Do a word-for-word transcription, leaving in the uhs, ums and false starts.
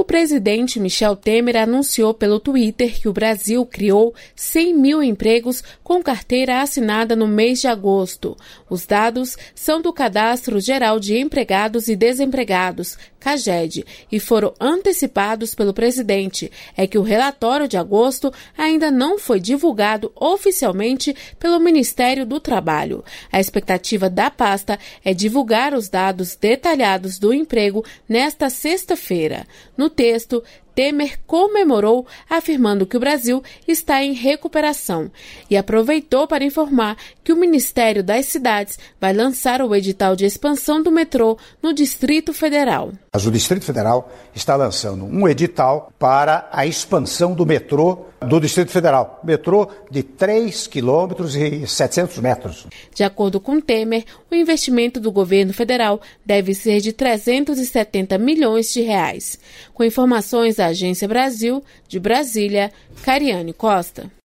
presidente Michel Temer anunciou pelo Twitter que o Brasil criou cem mil empregos com carteira assinada no mês de agosto. Os dados são do Cadastro Geral de Empregados e Desempregados, CAGED, e foram antecipados pelo presidente. É que o relatório de agosto ainda não foi divulgado oficialmente pelo Ministério do Trabalho. A expectativa da pasta é divulgar os dados detalhados do emprego nesta sexta-feira. No texto, Temer comemorou, afirmando que o Brasil está em recuperação e aproveitou para informar que o Ministério das Cidades vai lançar o edital de expansão do metrô no Distrito Federal. O Distrito Federal está lançando um edital para a expansão do metrô do Distrito Federal. Metrô de três quilômetros e setecentos metros. De acordo com Temer, o investimento do governo federal deve ser de trezentos e setenta milhões de reais. Com informações da Agência Brasil, de Brasília, Cariane Costa.